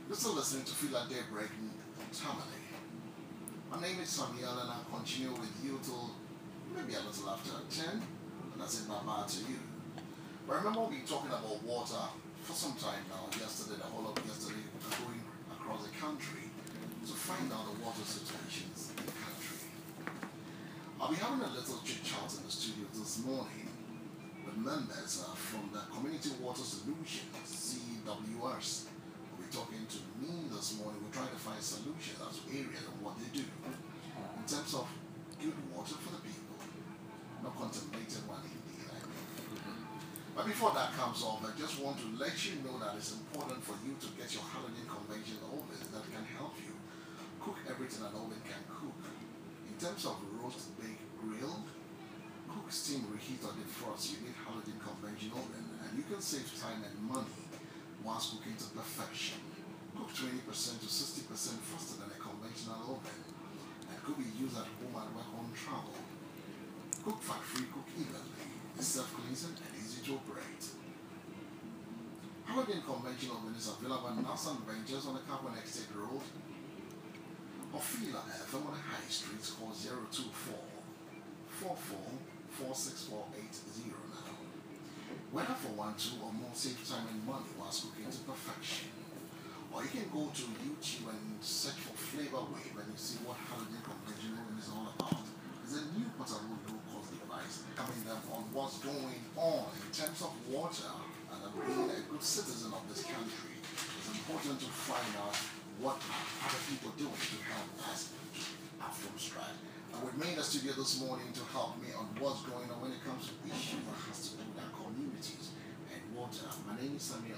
You're still listening to Feel Like Daybreak Tamale. My name is Samuel and I'll continue with you till maybe a little after 10, and that's it, bye-bye to you. But remember, we've been talking about water for some time now. Yesterday, the whole of yesterday, going across the country to find out the water situations in the country. I'll be having a little chit-chat in the studio this morning with members from the Community Water Solutions, CWS. We'll be talking to me this morning. We're trying to find solutions as to areas and what they do in terms of good water for the people, not contaminated one indeed, I mean. But before that comes off, I just want to let you know that it's important for you to get your halogen convention oven that can help you cook everything an oven can cook. In terms of roast, bake, grill, cook, steam, reheat, or defrost, you need halogen convention oven, and you can save time and money whilst cooking to perfection. Cook 20% to 60% faster than a conventional oven, and could be used at home and work on travel. Cook fat-free, cook evenly. It's self-cleansing and easy to operate. Halogen convention oven is available at Nelson Ventures on the Carbon Estate Road, or Fila FM on the High Street. Call 024 44 46480 now. Whether for 1, 2, or more, save time and money whilst cooking to perfection. Or you can go to YouTube and search for Flavor Wave and you see what halogen convention oven is all about. It's a new portable low-cost device coming down on what's going on in terms of water, and being a good citizen of this country, it's important to find out what other people doing to help us up from scratch. And with me in the studio this morning to help me on what's going on when it comes to issues that has to do with our communities and water. My name is Samuel.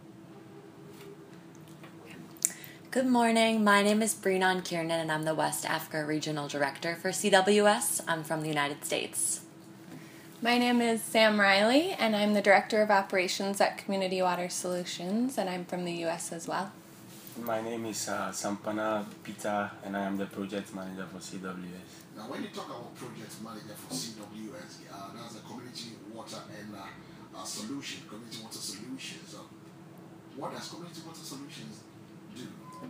Good morning. My name is Brinan Kiernan, and I'm the West Africa Regional Director for CWS. I'm from the United States. My name is Sam Riley, and I'm the Director of Operations at Community Water Solutions, and I'm from the U.S. as well. My name is Sampana Peter, and I am the Project Manager for CWS. Now, when you talk about Project Manager for CWS, that's a Community Water and Solution, Community Water Solutions. What does Community Water Solutions do?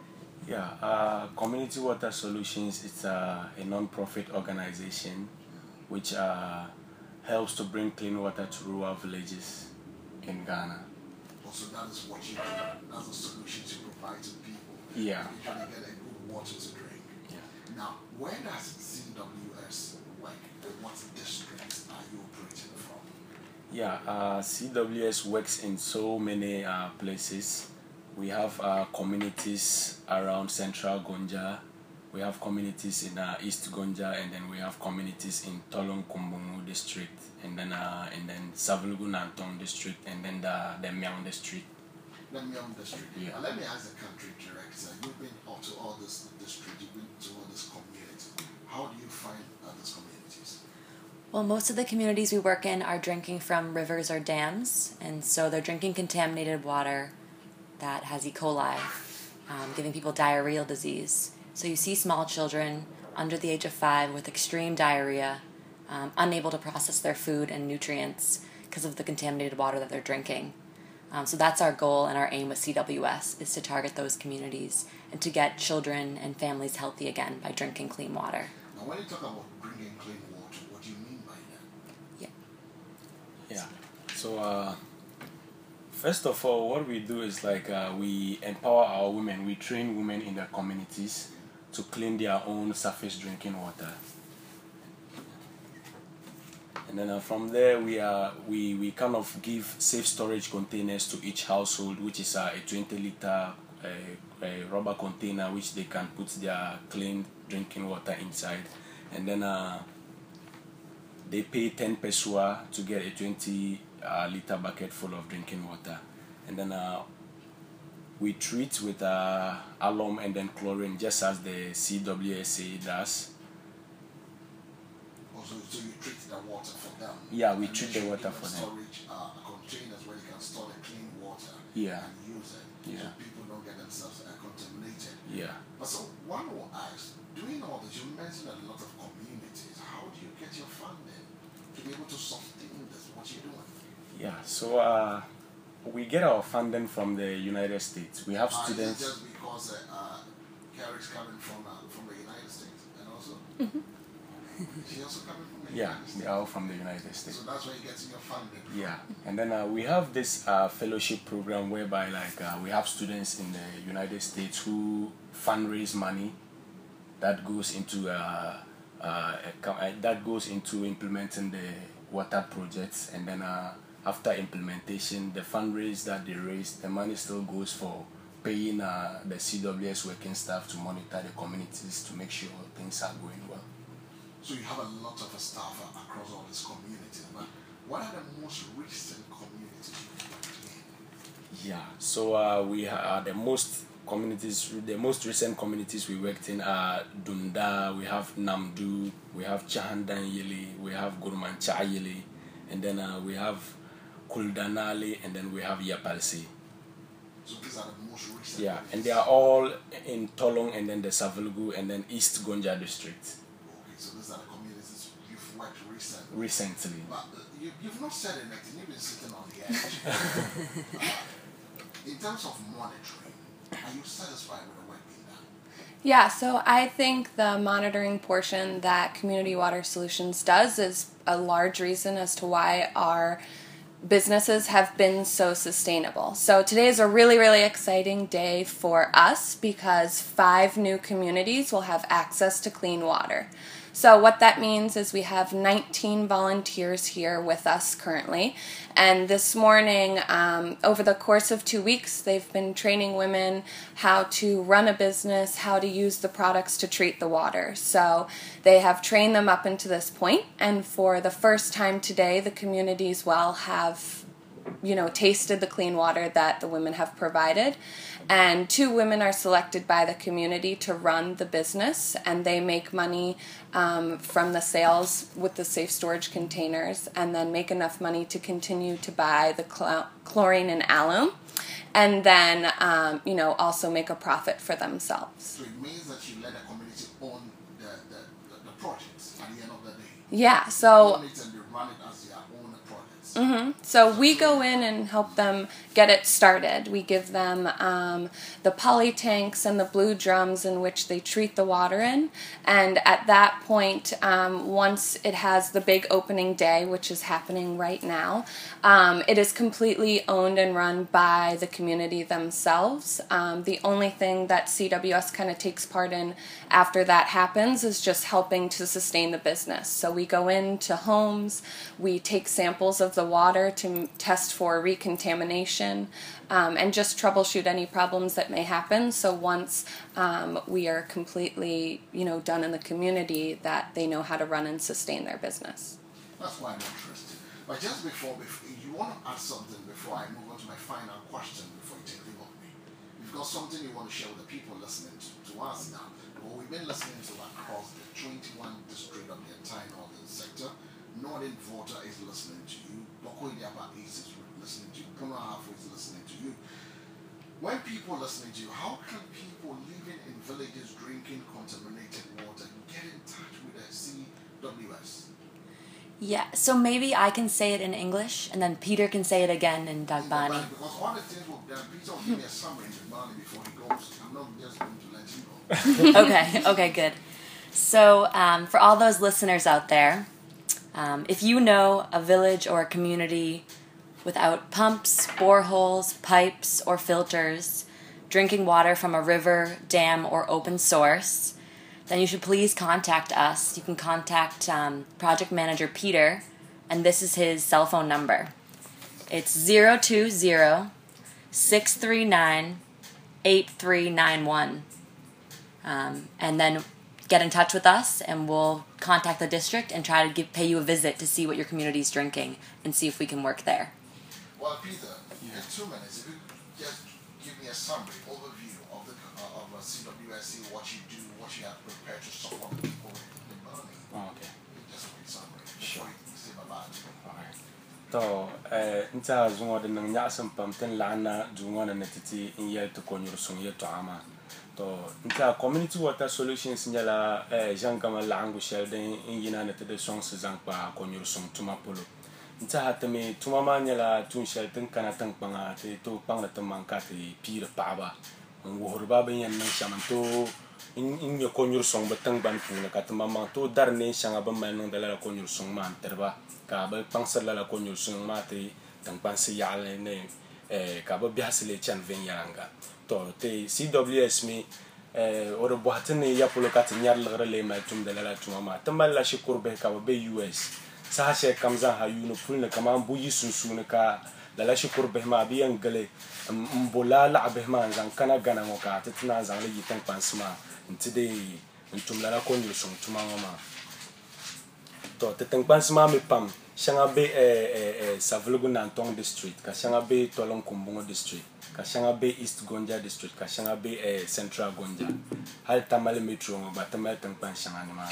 Yeah, Community Water Solutions is a non-profit organization which helps to bring clean water to rural villages in Ghana. Also, that is what you do. That's the solutions you provide to people. Yeah. You try to get a good water to drink. Yeah. Now, where does CWS work and what districts are you operating from? Yeah, CWS works in so many places. We have communities around Central Gonja. We have communities in East Gonja, and then we have communities in Tolong Kumbungu district, and then Savulgu Nantong district, and then the Miang district. The Miang district. Yeah. Let me ask the country director. You've been up to all this district. You've been to all this community. How do you find these communities? Well, most of the communities we work in are drinking from rivers or dams, and so they're drinking contaminated water that has E. coli, giving people diarrheal disease. So you see small children under the age of 5 with extreme diarrhea, unable to process their food and nutrients because of the contaminated water that they're drinking. So that's our goal and our aim with CWS, is to target those communities and to get children and families healthy again by drinking clean water. Now, when you talk about drinking clean water, what do you mean by that? Yeah. So, first of all, what we do is we empower our women. We train women in their communities to clean their own surface drinking water. And then from there, we kind of give safe storage containers to each household, which is a 20-liter rubber container which they can put their clean drinking water inside. And then they pay 10 pesua to get a 20-liter bucket full of drinking water. And then we treat with alum and then chlorine, just as the CWSA does. Also, so you treat the water for them? Yeah, we treat the water for them. Storage containers where you can store the clean water and use it, so people don't get themselves contaminated. Yeah. But so one will ask, doing all this, you mentioned a lot of communities. How do you get your funding to be able to sustain this, what you're doing? Yeah, so we get our funding from the United States. We have students. Is it just because Carrie's coming from the United States, and also she also coming from the United States. They are all from the United States. So that's where you get your funding. Yeah, and then we have this fellowship program whereby we have students in the United States who fundraise money that goes into implementing the water projects, and then after implementation, the fundraise that they raise, the money still goes for paying the CWS working staff to monitor the communities to make sure things are going well. So you have a lot of staff across all these communities, but what are the most recent communities you've worked in? Yeah, so we are the most recent communities we worked in are Dunda, we have Namdu, we have Chahandanyili, we have Gurmanchayili, and then we have Kuldanali, and then we have Yapalsi. So these are the most recent. Yeah, and they are all in Tolong, and then the Savilgu, and then East Gonja district. Okay, so these are the communities you've worked recently. Recently. But you've not said anything, you've been sitting on the edge. In terms of monitoring, are you satisfied with the work being done? Yeah, so I think the monitoring portion that Community Water Solutions does is a large reason as to why our businesses have been so sustainable. So today is a really, really exciting day for us because 5 new communities will have access to clean water. So what that means is we have 19 volunteers here with us currently. And this morning, over the course of 2 weeks, they've been training women how to run a business, how to use the products to treat the water. So they have trained them up into this point. And for the first time today, the communities will have tasted the clean water that the women have provided. And 2 women are selected by the community to run the business, and they make money from the sales with the safe storage containers, and then make enough money to continue to buy the chlorine and alum, and then also make a profit for themselves. So it means that you let the community own the projects at the end of the day. Yeah, so Own it and they run it as their own projects. So we go in and help them get it started. We give them the poly tanks and the blue drums in which they treat the water in. And at that point, once it has the big opening day, which is happening right now, it is completely owned and run by the community themselves. The only thing that CWS kind of takes part in after that happens is just helping to sustain the business. So we go into homes, we take samples of the water to test for recontamination, and just troubleshoot any problems that may happen. So once we are completely, done in the community, that they know how to run and sustain their business. That's quite interesting. But just before you want to add something before I move on to my final question before you take it off me. You've got something you want to share with the people listening to us now. Well, we've been listening to across the 21 district of the entire northern sector. Northern Volta is listening to you. Bokoidiaba East is listening to you. Puno Halfway is listening to you. When people are listening to you, how can people living in villages drinking contaminated water get in touch with the CWS? Yeah, so maybe I can say it in English, and then Peter can say it again in Dagbani. Because one of the things Peter will give me a summary in Dagbani before he goes. I'm not just going to let you go. Okay, good. So for all those listeners out there, if you know a village or a community without pumps, boreholes, pipes, or filters, drinking water from a river, dam, or open source, then you should please contact us. You can contact Project Manager Peter, and this is his cell phone number. It's 020-639-8391. And then get in touch with us, and we'll contact the district and try to pay you a visit to see what your community's drinking and see if we can work there. Well, Peter, in 2 minutes, if you just give me a summary, overview of CWSC, what you do, what you have prepared to support the people in Burnley. Oh, okay. Just a quick summary. Sure. Before you say bye-bye. To nta zungo de nang nyasam pam ten lana zungo na netiti in yel to konyor sung ye to ama to nta community water solutions nyala jangama langu shel den in yina netede song se zangpa konyor sung tuma polo nta hatame tuma ma nyala tun shel tin kana tan panga te to panga tan manka te pire paaba wuhur ba ben yan nan shaman to in ya konyur song ba tan ban fu na ka tama ma to dar ne shanga ba man non dala konyur song ma terba ka ba pangsar la konyur song ma te tan pan se yale ne ka ba biasle chan ven yaranga to te CWS mi oro bohatene ya polo ka te nyar lagre le ma tum dala tuma ma tambal la shikur be ka ba US sa she kamza ha yuno pulna kama buyi sunsuna ka dala shikur be ma biyan gale mbola la be ma zan kana gana mo ka tana zan le yitan pansma ntide ntum la ko nyu sung tuma ma to te tan pansma me pam shanga be savlugu nantong district ka shanga be tolong kumbungo district ka shanga be East Gonja district ka shanga be Central Gonja hal tamale metro ba tamal tan pan shanga ni ma.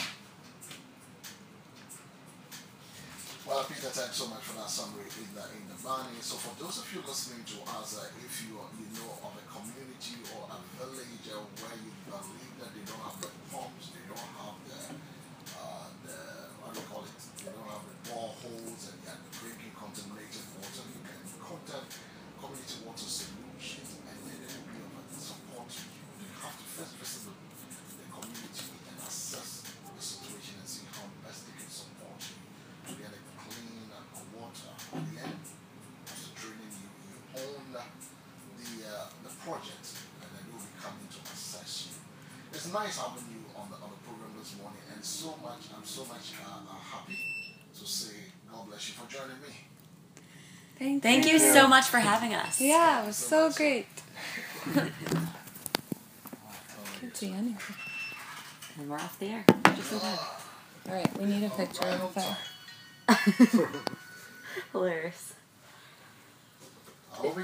Well, Peter, thanks so much for that summary in the Bani. So for those of you listening to us, if you know of a community or a village where you believe that they don't have the pumps, they don't have the what do you call it? They don't have the boreholes and they are drinking contaminated water, you can contact Community Water Solutions and then they will be of support to you. You have to first visit the community and assess the situation and see how best they can support you to get a clean water. At the end of the training, you own the project, and then they will be coming to assess you. It's nice having you on the program this morning, and I'm so much happy to say God bless you for joining me. Thank you so much for having us. Yeah, it was so great. Can't see anything. And we're off the air. Just in time. All right, we need a picture of that. Hilarious.